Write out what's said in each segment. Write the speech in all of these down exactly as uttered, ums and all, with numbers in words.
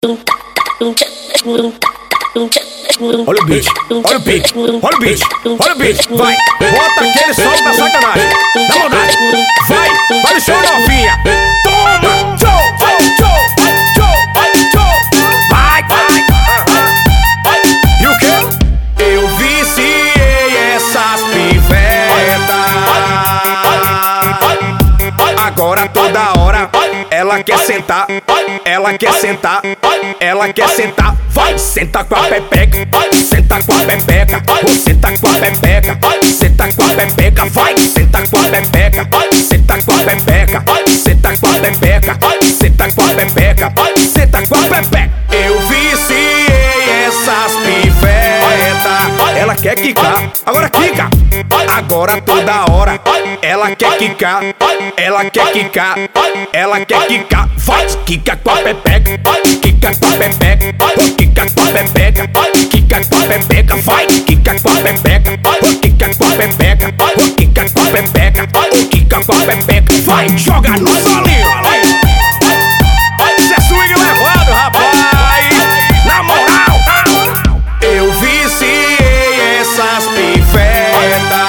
Olha o beat, olha o beat, olha o beat, olha o beat, vai, bota aquele som da sacanagem, da maldade, vai, vai no chão novinha, toma, tchau, tchau, tchau, tchau, tchau, vai, vai, e o que? Eu viciei essas pivetas, agora toda hora ela quer sentar, ela quer sentar, ela quer sentar, vai, senta com a pepeca, senta com a pepeca, senta com a pepeca, senta com a pepeca, vai, senta com a pepeca, senta com a pepeca, senta com a pepeca, senta com a pepeca, senta com a pepeca. Eu viciei essas pivetas, ela quer quicar, agora quica, agora toda hora ela quer quicar, ela quer quicar, ela quer quicar, vai, quica com a pepeca, quica com a pepeca, quica com a pepeca, quica com a pepeca, vai, quica com a pepeca, quica com a pepeca, quica com a pepeca, quica com a pepeca, vai, joga no solinho. Isso é swing levado, rapaz, na moral. Eu viciei essas pivetas,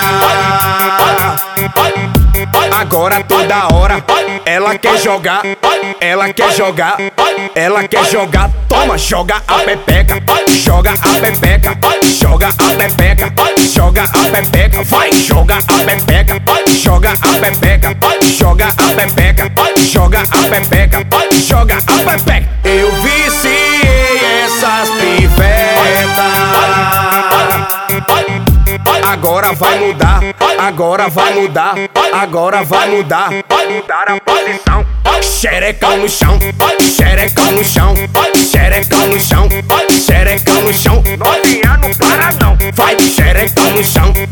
agora toda hora ela quer jogar, ela quer jogar, ela quer jogar, toma, joga a pepeca, joga a pepeca, joga a pepeca, joga a pepeca, vai, joga a pepeca, joga a pepeca, joga a pepeca, joga a pepeca, joga a pepeca. Eu viciei essas pivetas, agora vai mudar, agora vai mudar, agora vai mudar, vai mudar a posição. Xerecão no chão, xerecão no chão, xerecão no chão, xerecão no chão. Novinha não para não, vai, xerecão no chão,